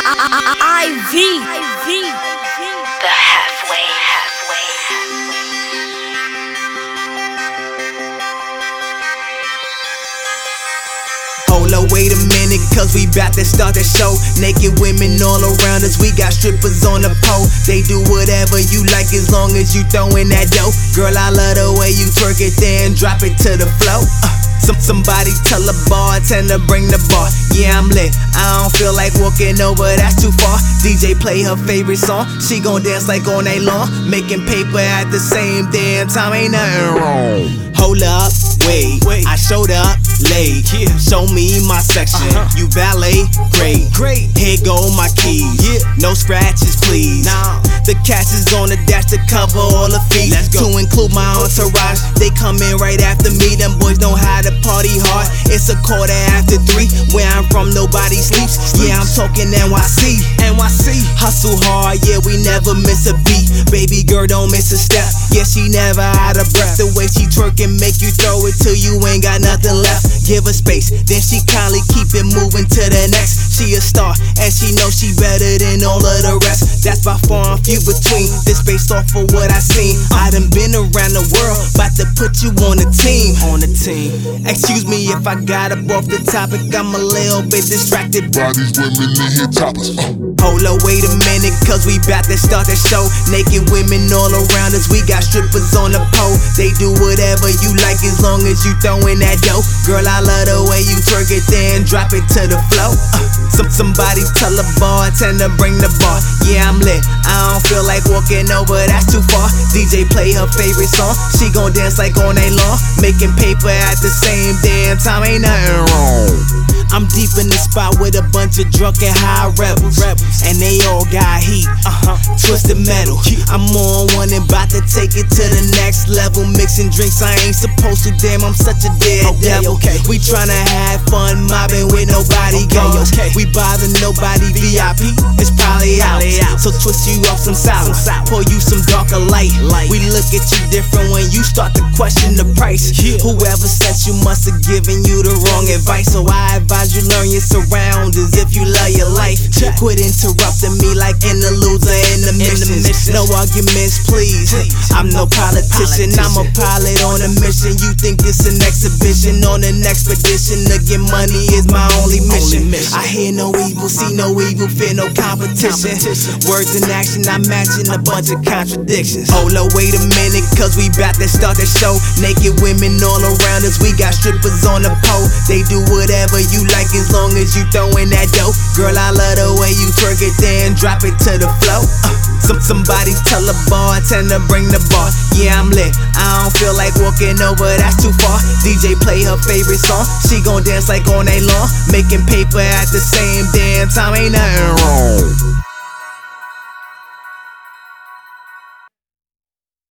IV. The halfway. Hold up, wait a minute, cause we bout to start the show. Naked women all around us, we got strippers on the pole. They do whatever you like as long as you throwin' that dough. Girl, I love the way you twerk it there and drop it to the floor. Somebody tell a bartender bring the bar. Yeah, I'm lit, I don't feel like walking over, that's too far. DJ play her favorite song, she gon' dance like all night long. Making paper at the same damn time, ain't nothing wrong. Hold up, wait, I showed up late. Show me my section, you valet, great. Here go my keys, no scratches please. The cash is on the dash to cover all the fees. To include my entourage, they come in right after me. Them boys know how to party hard. It's a 3:15. Where I'm from, nobody sleeps. Yeah, I'm talking NYC. Hustle hard, yeah, we never miss a beat. Baby girl, don't miss a step. Yeah, she never out of breath. The way she twerkin' make you throw it till you ain't got nothing left. Give her space, then she kindly keep it moving to the next. She a star, and she knows she better than all of the rest. That's by far and few between. This based off of what I seen. I done been around the world, bout to put you on the team. Excuse me if I got up off the topic, I'm a little bit distracted by these women in here topless. Hold up, wait a minute, cause we bout to start the show. Naked women all around us, we got strippers on the pole. They do whatever you like as long as you throwin' that dough. Girl, I love the way you twerk it there and drop it to the floor. Somebody tell a bartender bring the bar. Yeah, I'm lit, I don't feel like walking over, that's too far. DJ play her favorite song, she gon' dance like all night long. Making paper at the same damn time, ain't nothing wrong. I'm deep in the spot with a bunch of drunken high rebels, and they all got heat, twisted metal. I'm on one and bout to take it to the next level. Mixing drinks I ain't supposed to, damn, I'm such a daredevil. We tryna have fun, mobbing with nobody goes. We bother nobody, VIP, it's probably out. So twist you off some silence, pour you some darker light. We look at you different when you start to question the price. Whoever sent you must have given you the wrong advice. So I advise you learn your surroundings if you love your life. Quit interrupting me like interludes or intermissions. No arguments, please. I'm no politician, I'm a pilot on a mission. You think this an exhibition on an expedition? To get money is my only mission. I hear no evil, see no evil, fear no competition. Words in action, I'm matching a bunch of contradictions. Hold up, wait a minute, cause we bout to start the show. Naked women all around us, we got strippers on the pole. They do whatever you like as long as you throwin' that dough. Girl, I love the way you twerk it there and drop it to the floor. Somebody tell a bartender bring the bar. Yeah, I'm lit, I don't feel like walking over, that's too far. DJ play her favorite song, she gon' dance like all night long. Making paper at the same damn time, ain't nothing wrong.